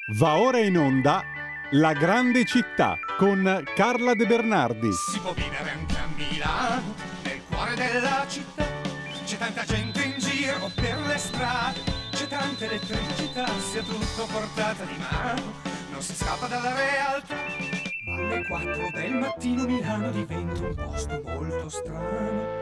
Va ora in onda La grande città con Carla De Bernardi. Si può vivere anche a Milano, nel cuore della città. C'è tanta gente in giro per le strade, c'è tanta elettricità, sia tutto portata di mano, non si scappa dalla realtà. Alle 4 del mattino Milano diventa un posto molto strano.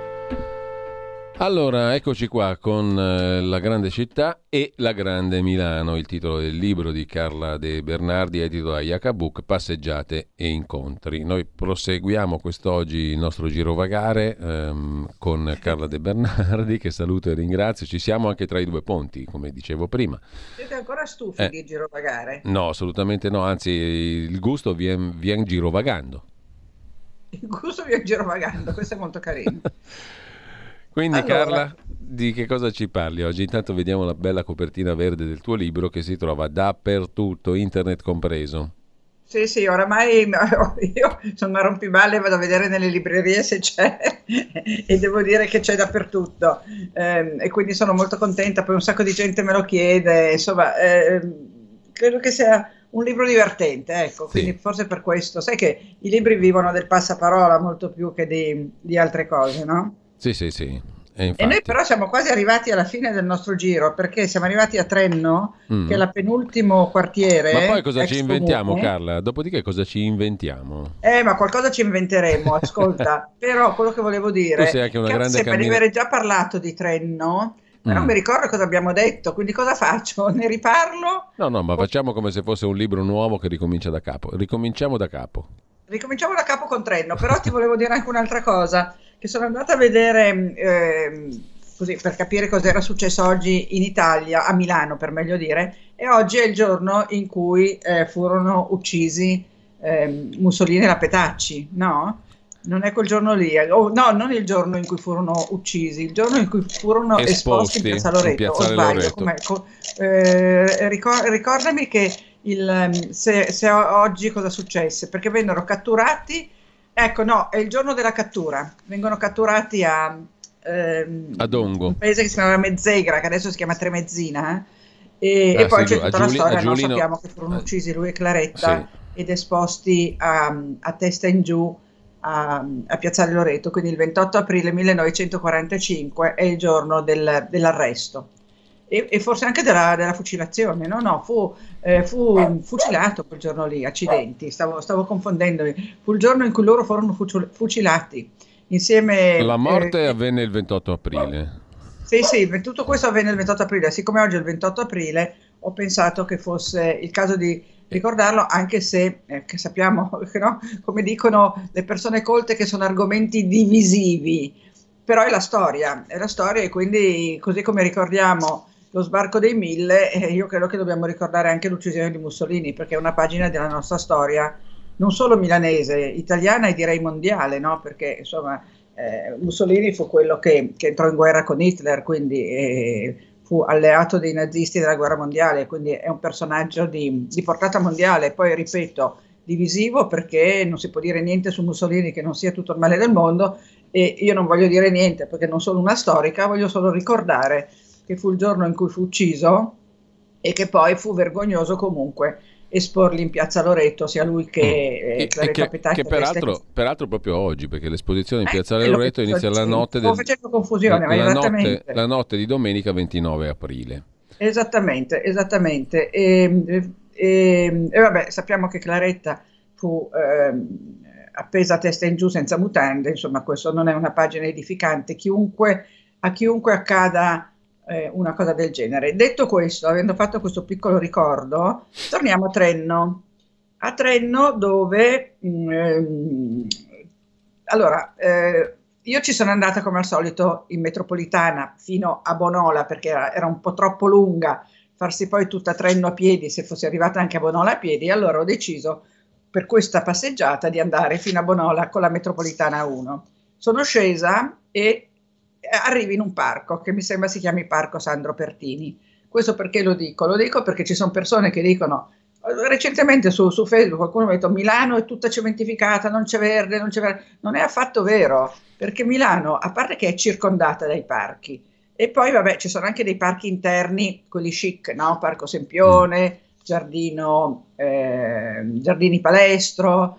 Allora, eccoci qua con La grande città e La grande Milano, il titolo del libro di Carla De Bernardi, edito da Iacabook, Passeggiate e incontri. Noi proseguiamo quest'oggi il nostro girovagare con Carla De Bernardi, che saluto e ringrazio. Ci siamo anche tra i due ponti, come dicevo prima. Siete ancora stufi di girovagare? No, assolutamente no, anzi il gusto vien girovagando. Il gusto viene girovagando, questo è molto carino. Quindi Allora, Carla, di che cosa ci parli oggi? Intanto vediamo la bella copertina verde del tuo libro che si trova dappertutto, internet compreso. sì, oramai io sono una rompiballe, vado a vedere nelle librerie se c'è e devo dire che c'è dappertutto, e quindi sono molto contenta, poi un sacco di gente me lo chiede, insomma, credo che sia un libro divertente, ecco, quindi Sì. forse per questo. Sai che i libri vivono del passaparola molto più che di altre cose, no? Sì, e E infatti. noi però siamo quasi arrivati alla fine del nostro giro, perché siamo arrivati a Trenno, che è la penultimo quartiere. Ma poi cosa ci ex inventiamo, comune. Carla? Dopodiché cosa ci inventiamo? Ma qualcosa ci inventeremo, ascolta. Però quello che volevo Tu dire, sei anche una che grande sembra di aver già parlato di Trenno, ma non mi ricordo cosa abbiamo detto, quindi cosa faccio? Ne riparlo? No, ma facciamo come se fosse un libro nuovo che ricomincia da capo. Ricominciamo da capo. Ricominciamo da capo con Trenno, però ti volevo dire anche un'altra cosa, che sono andata a vedere, così per capire cosa era successo oggi in Italia, a Milano per meglio dire, e oggi è il giorno in cui furono uccisi Mussolini e la Petacci, no? Non è quel giorno lì, no, non il giorno in cui furono uccisi, il giorno in cui furono esposti in Piazza Loreto, in Piazzale o sbaglio, Loreto. ricordami che se oggi cosa successe, perché vennero catturati, ecco no, è il giorno della cattura, vengono catturati a A Dongo. un paese che si chiamava Mezzegra, che adesso si chiama Tremezzina, e poi sì, c'è tutta la storia, no? Giulino. Sappiamo che furono uccisi lui e Claretta Sì. ed esposti a testa in giù a Piazzale Loreto, quindi il 28 aprile 1945 è il giorno dell'arresto. E forse anche della fucilazione, no, fu fucilato quel giorno lì, accidenti, stavo confondendomi, fu il giorno in cui loro furono fucilati, insieme... La morte avvenne il 28 aprile. Sì, tutto questo avvenne il 28 aprile, siccome oggi è il 28 aprile ho pensato che fosse il caso di ricordarlo, anche se che sappiamo, no? Come dicono le persone colte, che sono argomenti divisivi, però è la storia e quindi così come ricordiamo lo sbarco dei Mille, io credo che dobbiamo ricordare anche l'uccisione di Mussolini, perché è una pagina della nostra storia, non solo milanese, italiana e direi mondiale, no? Perché insomma Mussolini fu quello che entrò in guerra con Hitler, quindi fu alleato dei nazisti della guerra mondiale, quindi è un personaggio di portata mondiale. Poi ripeto, divisivo, perché non si può dire niente su Mussolini che non sia tutto il male del mondo, e io non voglio dire niente perché non sono una storica, voglio solo ricordare che fu il giorno in cui fu ucciso e che poi fu vergognoso comunque esporli in Piazza Loreto, sia lui che Claretta Petacci. Che peraltro proprio oggi, perché l'esposizione in Piazzale l'ho Loreto inizia la notte stavo facendo confusione, ma esattamente. la notte di domenica 29 aprile. Esattamente. E vabbè, sappiamo che Claretta fu appesa a testa in giù senza mutande, insomma questo non è una pagina edificante, a chiunque accada una cosa del genere. Detto questo, avendo fatto questo piccolo ricordo, torniamo a Trenno dove allora io ci sono andata come al solito in metropolitana fino a Bonola, perché era un po' troppo lunga farsi poi tutta Trenno a piedi, se fossi arrivata anche a Bonola a piedi, allora ho deciso per questa passeggiata di andare fino a Bonola con la metropolitana 1. Sono scesa e arrivi in un parco che mi sembra si chiami Parco Sandro Pertini. Questo perché lo dico? Lo dico perché ci sono persone che dicono, recentemente su Facebook qualcuno mi ha detto Milano è tutta cementificata, non c'è verde, non è affatto vero, perché Milano, a parte che è circondata dai parchi, e poi vabbè ci sono anche dei parchi interni, quelli chic, no? Parco Sempione, giardini palestro,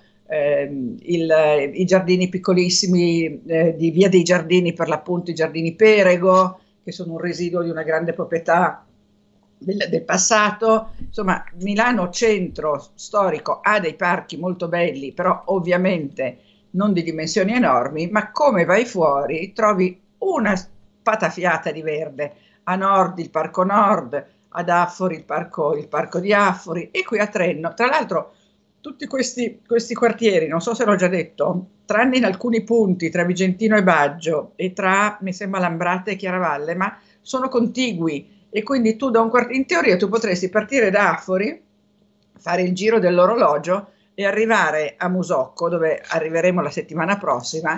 i giardini piccolissimi di Via dei Giardini, per l'appunto i giardini Perego, che sono un residuo di una grande proprietà del passato. Insomma, Milano centro storico ha dei parchi molto belli, però ovviamente non di dimensioni enormi, ma come vai fuori trovi una spatafiata di verde. A nord il Parco Nord, ad Affori il parco di Affori, e qui a Trenno. Tra l'altro tutti questi quartieri, non so se l'ho già detto, tranne in alcuni punti tra Vigentino e Baggio e tra, mi sembra, Lambrate e Chiaravalle, ma sono contigui, e quindi tu in teoria tu potresti partire da Affori, fare il giro dell'orologio e arrivare a Musocco, dove arriveremo la settimana prossima,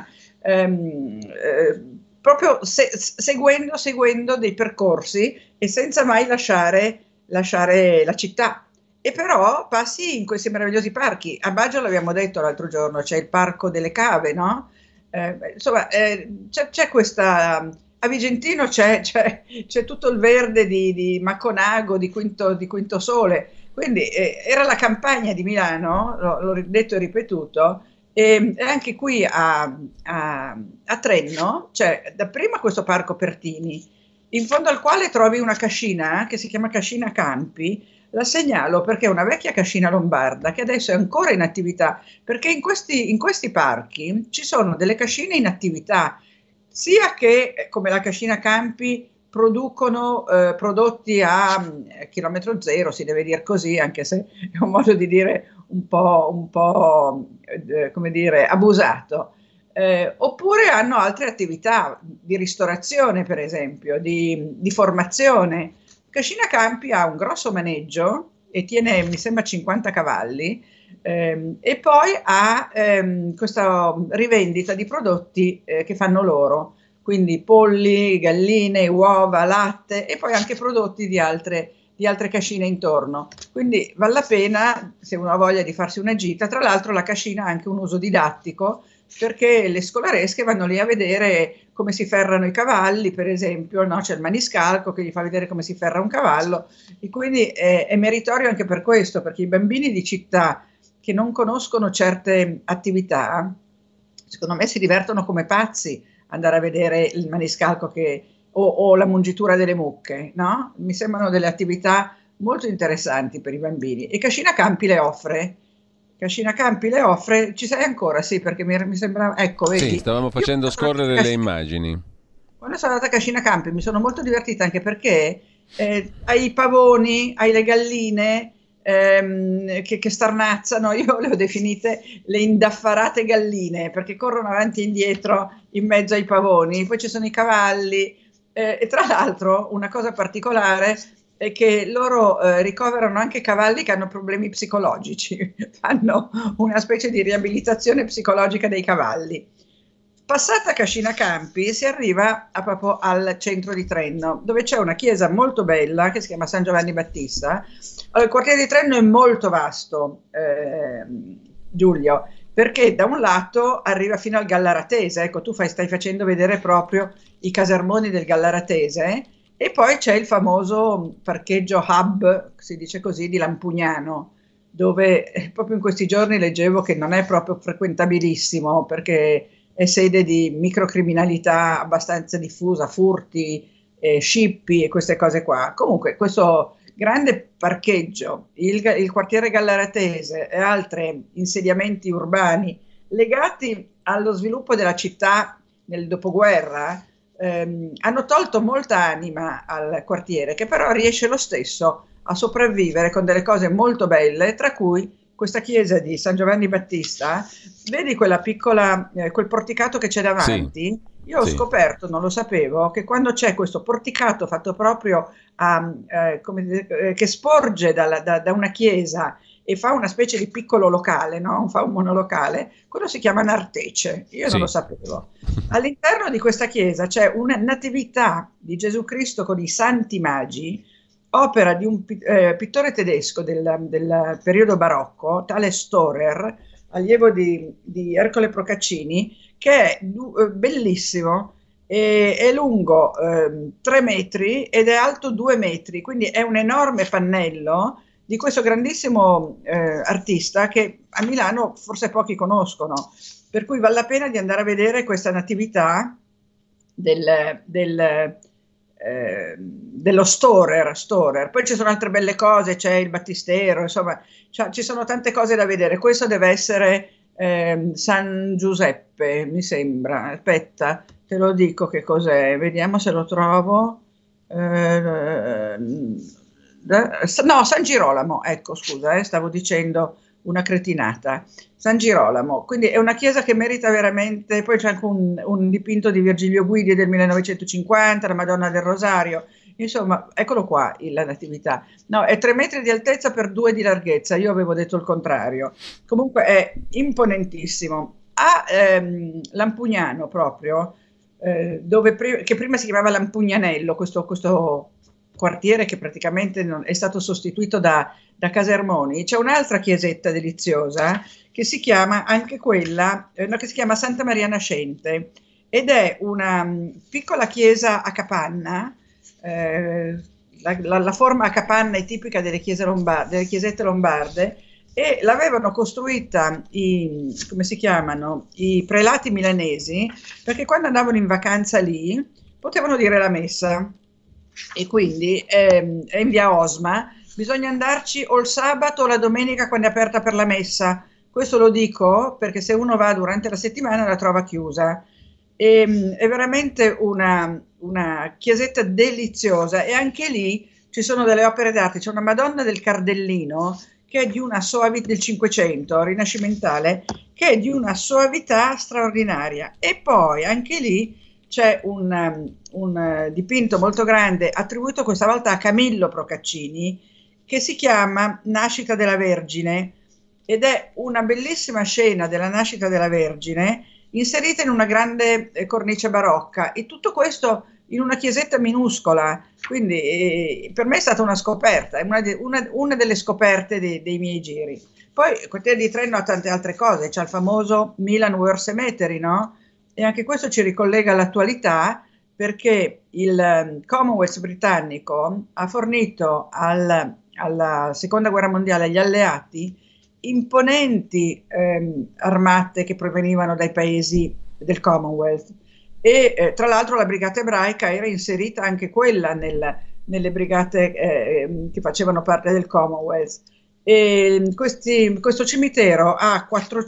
proprio seguendo dei percorsi e senza mai lasciare la città. E però passi in questi meravigliosi parchi. A Baggio, l'abbiamo detto l'altro giorno, c'è il Parco delle Cave, no? Insomma, c'è questa... A Vigentino c'è tutto il verde di Maconago, di Quinto Sole. Quindi era la campagna di Milano, l'ho detto e ripetuto, e anche qui a Trenno c'è dapprima questo Parco Pertini, in fondo al quale trovi una cascina che si chiama Cascina Campi. La segnalo perché è una vecchia cascina lombarda che adesso è ancora in attività, perché in questi parchi ci sono delle cascine in attività, sia che, come la Cascina Campi, producono prodotti a chilometro zero, si deve dire così, anche se è un modo di dire un po' come dire, abusato. Oppure hanno altre attività di ristorazione, per esempio, di formazione. Cascina Campi ha un grosso maneggio e tiene, mi sembra, 50 cavalli, e poi ha questa rivendita di prodotti che fanno loro, quindi polli, galline, uova, latte, e poi anche prodotti di altre cascine intorno. Quindi vale la pena, se uno ha voglia, di farsi una gita. Tra l'altro la cascina ha anche un uso didattico, perché le scolaresche vanno lì a vedere come si ferrano i cavalli, per esempio, no? C'è il maniscalco che gli fa vedere come si ferra un cavallo, e quindi è meritorio anche per questo, perché i bambini di città che non conoscono certe attività, secondo me si divertono come pazzi andare a vedere il maniscalco o la mungitura delle mucche, no? Mi sembrano delle attività molto interessanti per i bambini, e Cascina Campi le offre. Ci sei ancora? Sì, perché mi sembra, ecco, vedi. Sì, stavamo facendo scorrere le immagini. Quando sono andata a Cascina Campi mi sono molto divertita, anche perché hai i pavoni, hai le galline che starnazzano. Io le ho definite le indaffarate galline, perché corrono avanti e indietro in mezzo ai pavoni. Poi ci sono i cavalli, e tra l'altro una cosa particolare è che loro ricoverano anche cavalli che hanno problemi psicologici, fanno una specie di riabilitazione psicologica dei cavalli. Passata Cascina Campi si arriva proprio al centro di Trenno, dove c'è una chiesa molto bella che si chiama San Giovanni Battista. Allora, il quartiere di Trenno è molto vasto, Giulio, perché da un lato arriva fino al Gallaratese. Ecco, tu stai facendo vedere proprio i casermoni del Gallaratese, e poi c'è il famoso parcheggio hub, si dice così, di Lampugnano, dove proprio in questi giorni leggevo che non è proprio frequentabilissimo, perché è sede di microcriminalità abbastanza diffusa, furti, scippi e queste cose qua. Comunque questo grande parcheggio, il quartiere Gallaratese e altri insediamenti urbani legati allo sviluppo della città nel dopoguerra hanno tolto molta anima al quartiere, che però riesce lo stesso a sopravvivere con delle cose molto belle, tra cui questa chiesa di San Giovanni Battista. Vedi quella piccola, quel porticato che c'è davanti? Sì. Io ho scoperto, non lo sapevo, che quando c'è questo porticato fatto proprio che sporge da una chiesa e fa una specie di piccolo locale, no? Fa un monolocale, quello si chiama Nartece, io non lo sapevo. All'interno di questa chiesa c'è una natività di Gesù Cristo con i Santi Magi, opera di un pittore tedesco del periodo barocco, tale Storer, allievo di Ercole Procaccini, che è bellissimo, è lungo 3 metri ed è alto 2 metri, quindi è un enorme pannello di questo grandissimo artista che a Milano forse pochi conoscono, per cui vale la pena di andare a vedere questa natività dello Storer. Poi ci sono altre belle cose, c'è il Battistero, insomma, ci sono tante cose da vedere. Questo deve essere San Giuseppe, mi sembra. Aspetta, te lo dico che cos'è, vediamo se lo trovo. No, San Girolamo, ecco, scusa, stavo dicendo una cretinata. San Girolamo, quindi è una chiesa che merita veramente. Poi c'è anche un dipinto di Virgilio Guidi del 1950, la Madonna del Rosario, insomma, eccolo qua, la Natività. No, è 3 metri di altezza per 2 di larghezza, io avevo detto il contrario. Comunque è imponentissimo. A Lampugnano proprio, che prima si chiamava Lampugnanello, questo quartiere che praticamente è stato sostituito da Casermoni, c'è un'altra chiesetta deliziosa che si chiama anche quella, che si chiama Santa Maria Nascente, ed è una piccola chiesa a capanna. La forma a capanna è tipica delle chiesette lombarde, e l'avevano costruita come si chiamano, i prelati milanesi, perché quando andavano in vacanza lì potevano dire la messa, e quindi è in via Osma, bisogna andarci o il sabato o la domenica quando è aperta per la messa. Questo lo dico perché se uno va durante la settimana la trova chiusa. È veramente una chiesetta deliziosa, e anche lì ci sono delle opere d'arte. C'è una Madonna del Cardellino che è di una soavità del Cinquecento rinascimentale, che è di una soavità straordinaria, e poi anche lì c'è un dipinto molto grande attribuito questa volta a Camillo Procaccini, che si chiama Nascita della Vergine, ed è una bellissima scena della nascita della Vergine inserita in una grande cornice barocca, e tutto questo in una chiesetta minuscola. Quindi per me è stata una scoperta, è una delle scoperte dei miei giri. Poi il quartiere di Trento ha tante altre cose, c'è il famoso Milan War Cemetery, no? E anche questo ci ricollega all'attualità, perché il Commonwealth britannico ha fornito alla seconda guerra mondiale agli alleati imponenti armate che provenivano dai paesi del Commonwealth, e tra l'altro la brigata ebraica era inserita anche quella nelle brigate che facevano parte del Commonwealth. E questo cimitero ha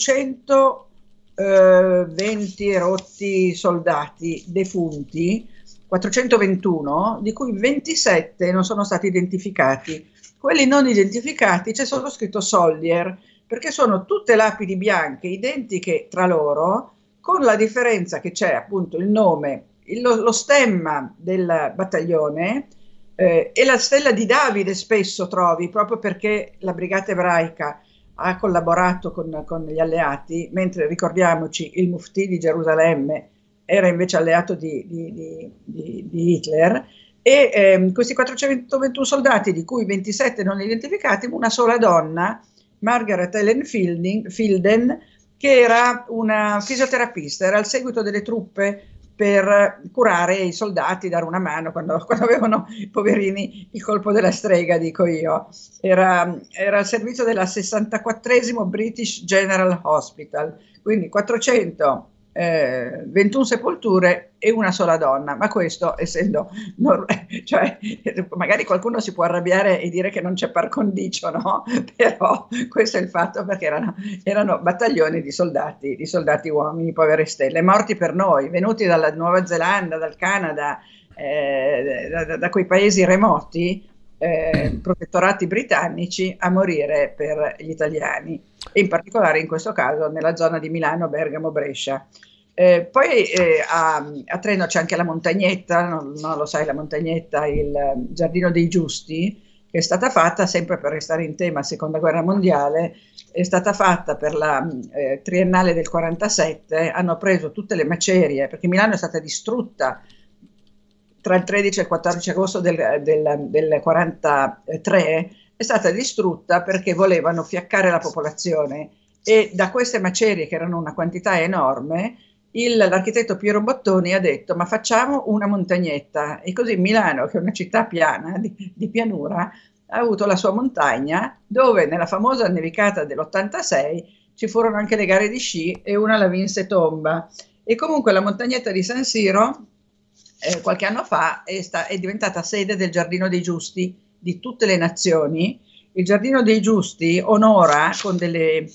420 rotti soldati defunti, 421, di cui 27 non sono stati identificati. Quelli non identificati c'è solo scritto Soldier, perché sono tutte lapidi bianche, identiche tra loro, con la differenza che c'è appunto il nome, lo stemma del battaglione, e la stella di Davide spesso trovi, proprio perché la brigata ebraica ha collaborato con gli alleati, mentre ricordiamoci il Muftì di Gerusalemme era invece alleato di Hitler. E questi 421 soldati, di cui 27 non identificati, una sola donna, Margaret Ellen Fielden, che era una fisioterapista, era al seguito delle truppe per curare i soldati, dare una mano quando avevano i poverini il colpo della strega, dico io. Era al servizio della 64esimo British General Hospital, quindi 421 sepolture e una sola donna, ma questo essendo cioè, magari qualcuno si può arrabbiare e dire che non c'è par condicio, no? Però questo è il fatto, perché erano battaglioni di soldati uomini, povere stelle, morti per noi, venuti dalla Nuova Zelanda, dal Canada, da quei paesi remoti, protettorati britannici, a morire per gli italiani, e in particolare in questo caso nella zona di Milano, Bergamo, Brescia. Poi a Trento c'è anche la Montagnetta, non lo sai, la Montagnetta, il Giardino dei Giusti, che è stata fatta, sempre per restare in tema Seconda Guerra Mondiale, è stata fatta per la triennale del 47, hanno preso tutte le macerie, perché Milano è stata distrutta tra il 13 e il 14 agosto del 43, è stata distrutta perché volevano fiaccare la popolazione, e da queste macerie, che erano una quantità enorme, l'architetto Piero Bottoni ha detto: ma facciamo una montagnetta, e così Milano, che è una città piana, di pianura, ha avuto la sua montagna, dove nella famosa nevicata dell'86 ci furono anche le gare di sci e una la vinse Tomba. E comunque la montagnetta di San Siro qualche anno fa è diventata sede del Giardino dei Giusti di tutte le nazioni. Il Giardino dei Giusti onora con dei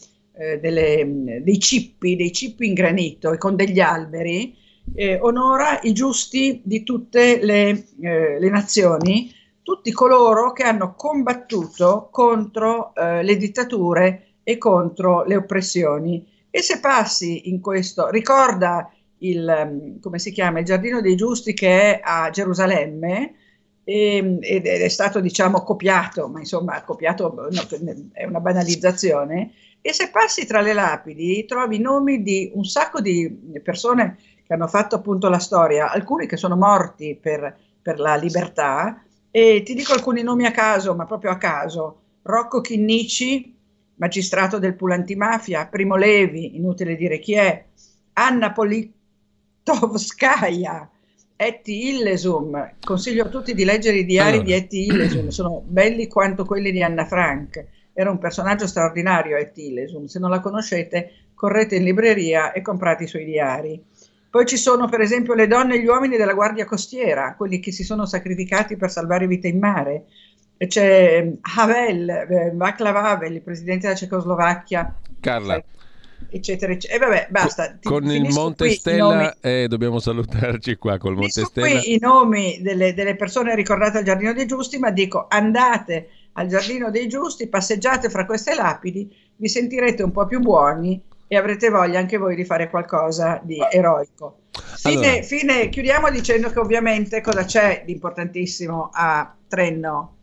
cippi in granito e con degli alberi, onora i giusti di tutte le nazioni, tutti coloro che hanno combattuto contro le dittature e contro le oppressioni. E se passi in questo, ricorda come si chiama, il Giardino dei Giusti, che è a Gerusalemme, ed è stato, diciamo, copiato, ma insomma copiato no, è una banalizzazione. E se passi tra le lapidi trovi i nomi di un sacco di persone che hanno fatto appunto la storia, alcuni che sono morti per la libertà, e ti dico alcuni nomi a caso, ma proprio a caso: Rocco Chinnici, magistrato del pool antimafia; Primo Levi, inutile dire chi è; Anna Politkovskaya, Etty Hillesum. Consiglio a tutti di leggere i diari di Etty Hillesum, sono belli quanto quelli di Anna Frank. Era un personaggio straordinario, Etty Hillesum. Se non la conoscete, correte in libreria e comprate i suoi diari. Poi ci sono per esempio le donne e gli uomini della Guardia Costiera, quelli che si sono sacrificati per salvare vite in mare. E c'è Havel, Václav Havel, il presidente della Cecoslovacchia. Carla, eccetera, eccetera. E vabbè, basta. Con il Monte Stella dobbiamo salutarci qua col Monte Stella. Qui i nomi delle persone ricordate al Giardino dei Giusti, ma dico, andate al Giardino dei Giusti, passeggiate fra queste lapidi, vi sentirete un po' più buoni e avrete voglia anche voi di fare qualcosa di eroico. Fine, chiudiamo dicendo che ovviamente cosa c'è di importantissimo a Trenno?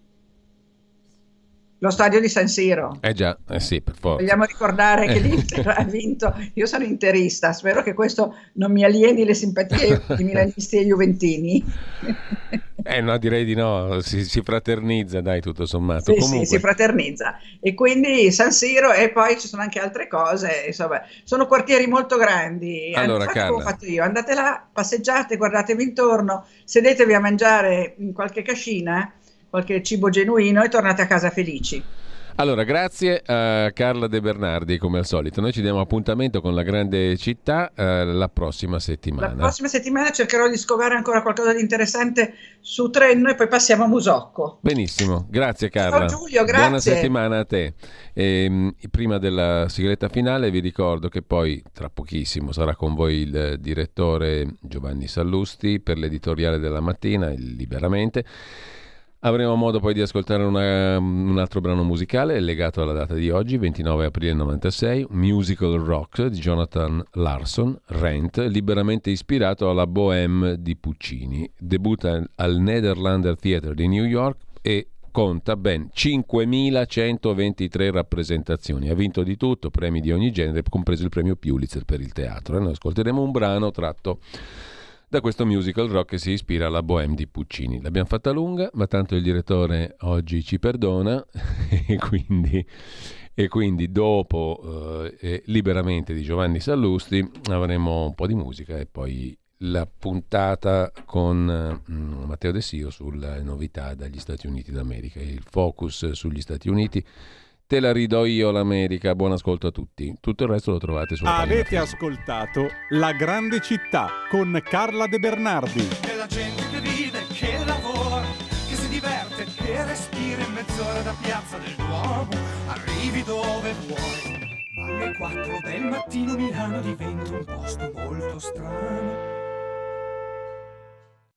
Lo stadio di San Siro. Già, sì, per forza. Vogliamo ricordare che l'Inter ha vinto. Io sono interista, spero che questo non mi alieni le simpatie di milanisti e juventini. No, direi di no, si fraternizza, dai, tutto sommato. Sì, Comunque. sì, si fraternizza. E quindi San Siro, e poi ci sono anche altre cose, insomma, sono quartieri molto grandi. Allora, fate come ho fatto io, andate là, passeggiate, guardatevi intorno, sedetevi a mangiare in qualche cascina, qualche cibo genuino, e tornate a casa felici. Allora, grazie a Carla De Bernardi, come al solito. Noi ci diamo appuntamento con La Grande Città la prossima settimana. La prossima settimana cercherò di scovare ancora qualcosa di interessante su Trenno e poi passiamo a Musocco. Benissimo, grazie Carla. Ciao Giulio, grazie. Buona settimana a te. Prima della sigletta finale vi ricordo che poi tra pochissimo sarà con voi il direttore Giovanni Sallusti per l'editoriale della mattina, il Liberamente. Avremo modo poi di ascoltare un altro brano musicale legato alla data di oggi, 29 aprile 96, Musical Rock di Jonathan Larson, Rent, liberamente ispirato alla Bohème di Puccini. Debutta al Nederlander Theatre di New York e conta ben 5.123 rappresentazioni. Ha vinto di tutto, premi di ogni genere, compreso il premio Pulitzer per il teatro. E noi ascolteremo un brano tratto da questo musical rock che si ispira alla Bohème di Puccini. L'abbiamo fatta lunga, ma tanto il direttore oggi ci perdona e quindi dopo Liberamente di Giovanni Sallusti avremo un po' di musica e poi la puntata con Matteo De Sio sulle novità dagli Stati Uniti d'America. Il focus sugli Stati Uniti te la ridò io l'America. Buon ascolto a tutti. Tutto il resto lo trovate sulla pagina Avete Facebook. ascoltato La Grande Città con Carla De Bernardi. Che la gente che vive, che lavora, che si diverte, che respira in mezz'ora da Piazza del Duomo, arrivi dove vuoi. Ma alle 4 del mattino Milano diventa un posto molto strano.